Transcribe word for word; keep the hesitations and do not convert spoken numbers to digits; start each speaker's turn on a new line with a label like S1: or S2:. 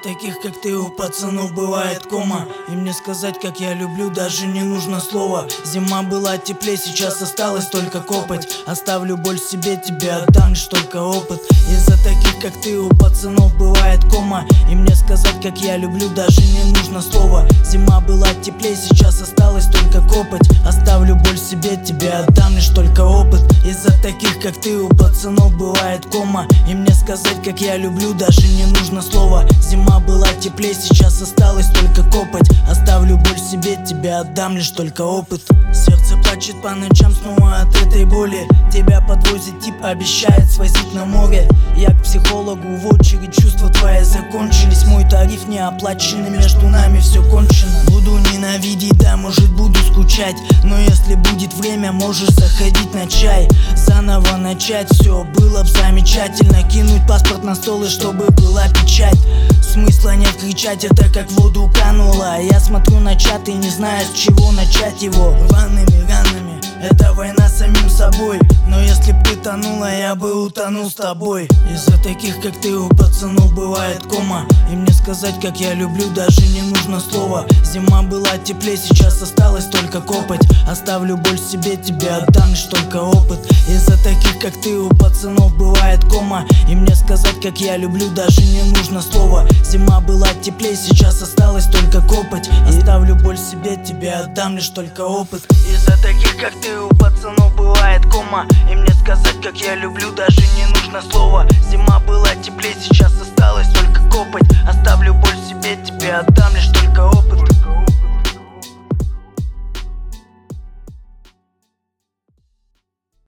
S1: таких, как ты, у пацанов бывает кома. И мне сказать, как я люблю, даже не нужно слова. Зима была теплее, сейчас осталось только копоть. Оставлю боль себе, тебе отдам лишь только опыт. Из-за таких, как ты, у пацанов бывает кома. И мне сказать, как я люблю, даже не нужно слова. Зима была теплее, сейчас осталось только копоть. Оставлю боль себе, тебе отдам лишь только опыт. Из-за таких, как ты, у пацанов бывает кома. И мне сказать, как я люблю, даже не нужно слова. Зима была теплее, сейчас осталось только копоть. Оставлю боль себе, тебе отдам лишь только опыт. Сердце плачет по ночам снова от этой боли. Тебя подвозит тип, обещает свозить на море. Я к психологу в очередь, чувства твои закончились. Мой тариф не оплаченный, между нами все кончено. Буду ненавидеть, да, может буду скучать. Но если будет время, можешь заходить на чай. Заново начать, все было б замечательно. Кинуть паспорт на стол и чтобы была печать. Смысла нет кричать, это как в воду кануло. Я смотрю на чат и не знаю, с чего начать его. Рваными ранами, это война с самим собой. Но если б ты тонула, я бы утонул с тобой. Из-за таких, как ты, у пацанов бывает кома. И мне сказать, как я люблю, даже не нужно слова. Зима была теплее, сейчас осталось только копоть. Оставлю боль себе, тебе отдам лишь только опыт. Из-за таких, как ты, у пацанов бывает кома. И мне сказать, как я люблю, даже не нужно слова. Зима была теплее, сейчас осталось только копоть. Оставлю боль себе, тебе отдам лишь только опыт. Из-за таких, как ты, у пацанов бывает кома. И мне сказать, как я люблю, даже не нужно слова. Зима была теплее, сейчас осталось только копоть. Оставлю боль себе, тебе отдам лишь только опыт.